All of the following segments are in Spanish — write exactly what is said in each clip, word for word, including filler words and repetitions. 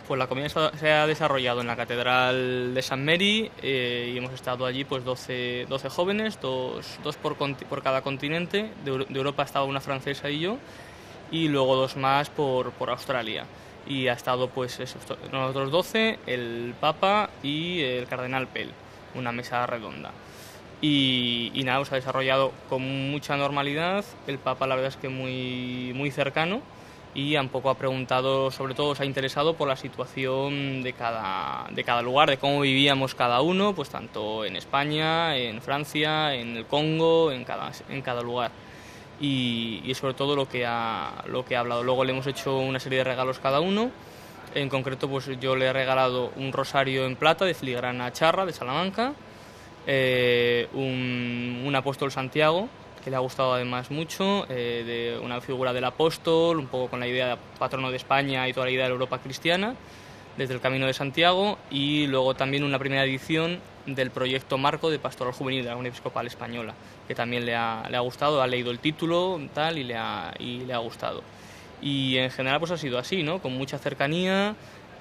Pues la comida se ha desarrollado en la Catedral de San Mary eh, y hemos estado allí pues doce, doce jóvenes, dos, dos por, por cada continente. De, de Europa estaba una francesa y yo, y luego dos más por, por Australia. Y ha estado pues eso, nosotros doce, el Papa y el Cardenal Pell, una mesa redonda. Y, y nada, pues ha desarrollado con mucha normalidad. El Papa la verdad es que muy, muy cercano, y un poco ha preguntado, sobre todo se ha interesado por la situación de cada, de cada lugar, de cómo vivíamos cada uno, pues tanto en España, en Francia, en el Congo, en cada, en cada lugar. Y, y sobre todo lo que, ha, lo que ha hablado. Luego le hemos hecho una serie de regalos cada uno. En concreto, pues yo le he regalado un rosario en plata de filigrana charra de Salamanca, eh, un, un apóstol Santiago, que le ha gustado además mucho, eh, de una figura del apóstol, un poco con la idea de patrono de España y toda la idea de la Europa cristiana, desde el Camino de Santiago, y luego también una primera edición del proyecto Marco de Pastoral Juvenil de la Unión Episcopal Española, que también le ha, le ha gustado, ha leído el título tal, y, le ha, y le ha gustado. Y en general pues ha sido así, ¿no? Con mucha cercanía,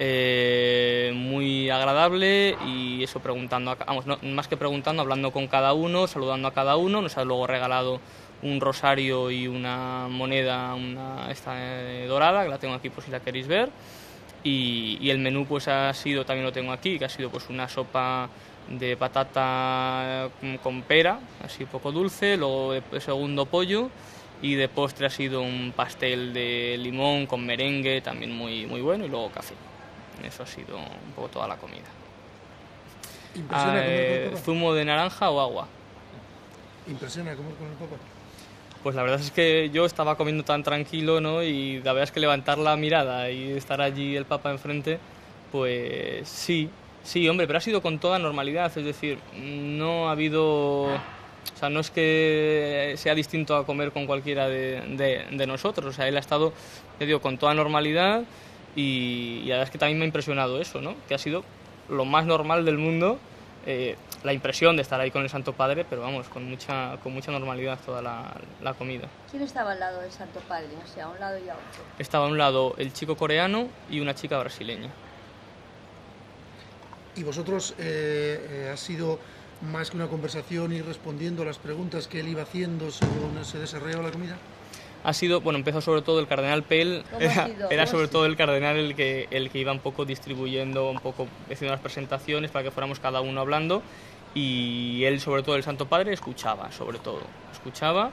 eh, muy agradable, y eso preguntando, a, vamos, no, más que preguntando, hablando con cada uno, saludando a cada uno. Nos ha luego regalado un rosario y una moneda, una esta eh, dorada, que la tengo aquí por si la queréis ver. Y, y el menú pues ha sido, también lo tengo aquí, que ha sido pues una sopa de patata con pera, así un poco dulce, luego de segundo pollo, y de postre ha sido un pastel de limón con merengue, también muy, muy bueno, y luego café. Eso ha sido un poco toda la comida. ¿Impresiona comer con el Papa? ¿Zumo de naranja o agua? ¿Impresiona comer con el Papa? Pues la verdad es que yo estaba comiendo tan tranquilo, ¿no? Y la verdad es que levantar la mirada y estar allí el Papa enfrente, pues sí, sí, hombre, pero ha sido con toda normalidad, es decir, no ha habido... O sea, no es que sea distinto a comer con cualquiera de, de, de nosotros, o sea, él ha estado, te digo, con toda normalidad, y, y la verdad es que también me ha impresionado eso, ¿no? Que ha sido lo más normal del mundo, eh, la impresión de estar ahí con el Santo Padre, pero vamos, con mucha, con mucha normalidad toda la, la comida. ¿Quién estaba al lado del Santo Padre? O sea, a un lado y a otro. Estaba a un lado el chico coreano y una chica brasileña. ¿Y vosotros eh, eh, ha sido más que una conversación y respondiendo a las preguntas que él iba haciendo según se desarrollaba la comida? Ha sido, bueno, empezó sobre todo el cardenal Pell, era, era sobre todo el cardenal el que, el que iba un poco distribuyendo, un poco haciendo las presentaciones para que fuéramos cada uno hablando, y él, sobre todo el Santo Padre, escuchaba, sobre todo, escuchaba,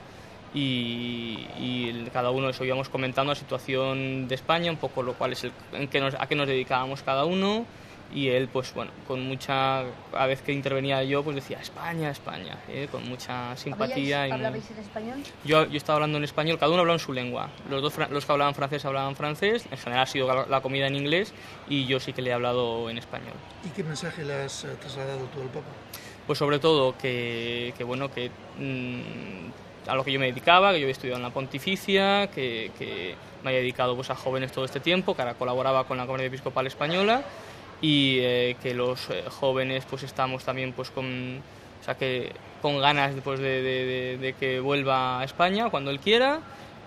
y, y el, cada uno eso íbamos comentando la situación de España, un poco lo cual es el, en qué nos, a qué nos dedicábamos cada uno. Y él, pues bueno, con mucha... A vez que intervenía yo, pues decía España, España, ¿eh? Con mucha simpatía. ¿Hablabais y muy... en español? Yo, yo estaba hablando en español, cada uno hablaba en su lengua. Los dos los que hablaban francés hablaban francés, en general ha sido la, la comida en inglés, y yo sí que le he hablado en español. ¿Y qué mensaje le has trasladado tú al Papa? Pues sobre todo que, que bueno, que mmm, a lo que yo me dedicaba, que yo había estudiado en la Pontificia, que, que me había dedicado pues a jóvenes todo este tiempo, que ahora colaboraba con la Comunidad Episcopal Española, y eh, que los eh, jóvenes pues estamos también pues con, o sea, que con ganas pues, de, de, de, de que vuelva a España cuando él quiera,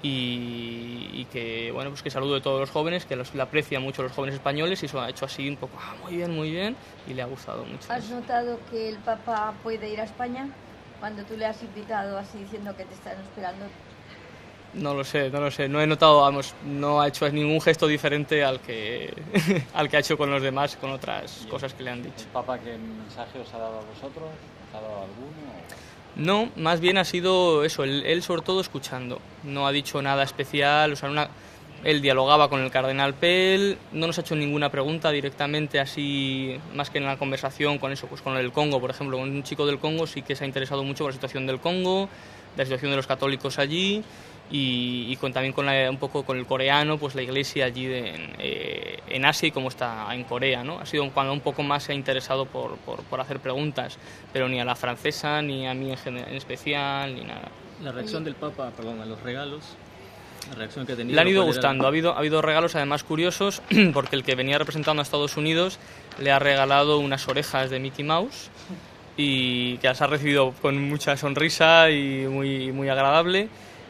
y, y que bueno, pues que saludo de todos los jóvenes, que los, le aprecia mucho los jóvenes españoles, y eso ha hecho así un poco, ah, muy bien, muy bien, y le ha gustado mucho. ¿Has notado que el Papa puede ir a España cuando tú le has invitado así diciendo que te están esperando? No lo sé, no lo sé, no he notado, vamos, no ha hecho ningún gesto diferente al que, al que ha hecho con los demás, con otras cosas que le han dicho. ¿El Papa qué mensaje os ha dado a vosotros? ¿Os ha dado alguno? No, más bien ha sido eso, él, él sobre todo escuchando, no ha dicho nada especial, o sea, una, él dialogaba con el cardenal Pell, no nos ha hecho ninguna pregunta directamente así, más que en la conversación con eso, pues con el Congo, por ejemplo, con un chico del Congo sí que se ha interesado mucho por la situación del Congo, la situación de los católicos allí, y, y con, también con la, un poco con el coreano, pues la iglesia allí de, en, eh, en Asia y cómo está en Corea, ¿no? Ha sido cuando un poco más se ha interesado por, por, por hacer preguntas, pero ni a la francesa, ni a mí en, general, en especial, ni nada. La reacción del Papa, perdón, a los regalos, la reacción que ha tenido... Le han ido gustando, ha habido, ha habido regalos además curiosos, porque el que venía representando a Estados Unidos le ha regalado unas orejas de Mickey Mouse, y que las ha recibido con mucha sonrisa y muy, muy agradable.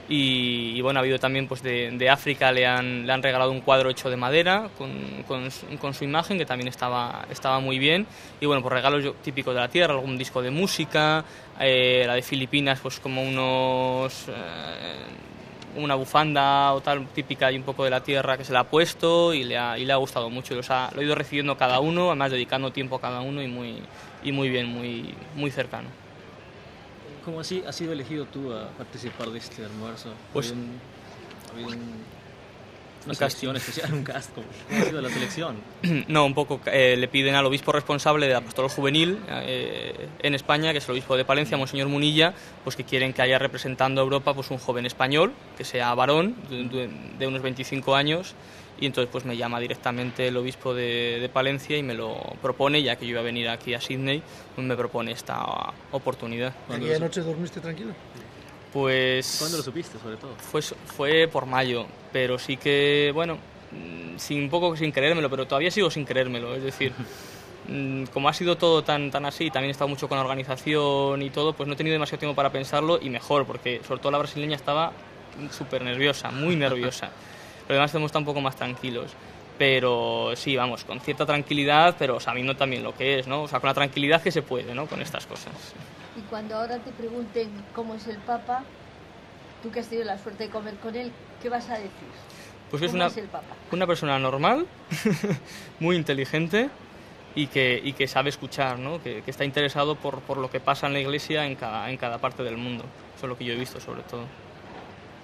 Y, y bueno, ha habido también pues de, de África, le han, le han regalado un cuadro hecho de madera con, con, su, con su imagen, que también estaba, estaba muy bien. Y bueno, pues regalos típicos de la tierra, algún disco de música, eh, la de Filipinas, pues como unos... Eh, una bufanda o tal típica y un poco de la tierra que se la ha puesto y le ha, y le ha gustado mucho. Los ha, lo ha ido recibiendo cada uno, además dedicando tiempo a cada uno y muy, y muy bien, muy, muy cercano. ¿Cómo así has sido elegido tú a participar de este almuerzo? Pues, ¿Ha habido, un, ha habido un, una un selección especial, un cast? ¿Cómo ha sido la selección? No, un poco eh, le piden al obispo responsable de la pastoral juvenil eh, en España, que es el obispo de Palencia, Monseñor Munilla, pues que quieren que haya representando a Europa pues un joven español, que sea varón, de, de unos veinticinco años, y entonces pues me llama directamente el obispo de, de Palencia y me lo propone, ya que yo iba a venir aquí a Sydney, pues me propone esta oportunidad. ¿Aquella noche dormiste tranquilo? Pues... ¿Cuándo lo supiste, sobre todo? Fue, fue por mayo, pero sí que, bueno, sin, un poco sin creérmelo, pero todavía sigo sin creérmelo, es decir... Como ha sido todo tan, tan así, también he estado mucho con la organización y todo, pues no he tenido demasiado tiempo para pensarlo y mejor, porque sobre todo la brasileña estaba súper nerviosa, muy nerviosa. Los demás hemos estado un poco más tranquilos. Pero sí, vamos, con cierta tranquilidad, pero sabiendo también lo que es, ¿no? O sea, con la tranquilidad que se puede, ¿no? Con estas cosas. Y cuando ahora te pregunten cómo es el Papa, tú que has tenido la suerte de comer con él, ¿qué vas a decir? Pues es ¿Cómo una, es el Papa? Una persona normal, muy inteligente y que, y que sabe escuchar, ¿no? Que, que está interesado por, por lo que pasa en la Iglesia en cada, en cada parte del mundo. Eso es lo que yo he visto, sobre todo.